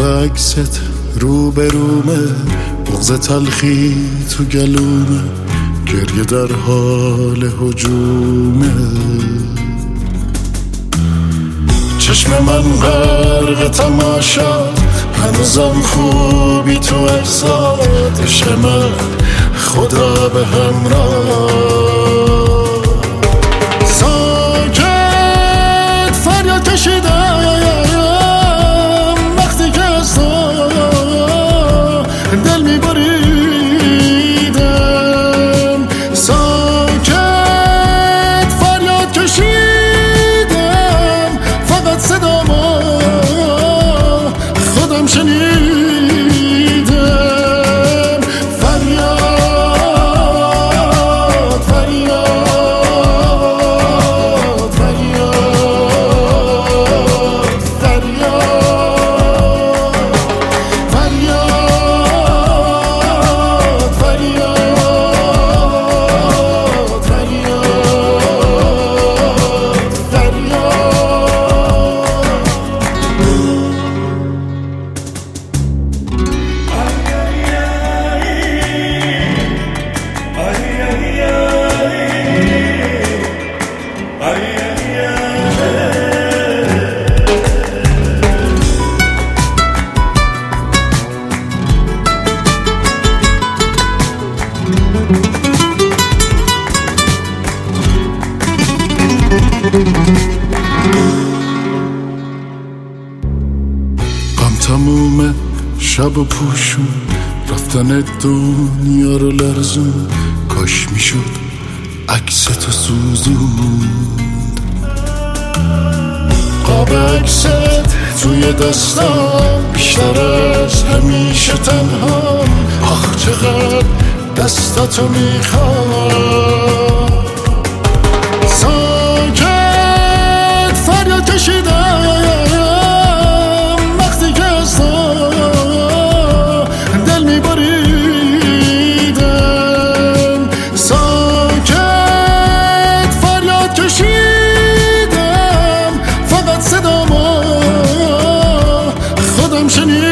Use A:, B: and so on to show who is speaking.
A: عکست روبرومه، بغض تلخی تو گلومه، گریه در حال هجومه. چشم من غرق تماشا، هنوزم خوبی تو احساد عشق من، خدا به همراه. ساکت فریاد کشیدم وقتی که از تو دل میبریدم. ساکت فریاد کشیدم، فقط صدامو خودم شنیدم. فریاد فریاد فریاد فریاد فریاد فریاد غم تمومه شب و پوشون، رفتن دنیا رو لرزون. کاش میشد عکس تو سوزوند، قاب عکست توی دستم، بیشتر از همیشه تنها. آخ چقدر دستتو میخوام. ساکت فریاد کشیدم وقتی که از تو دل میبریدم. ساکت فریاد کشیدم، فقط صدامو خودم شنیدم.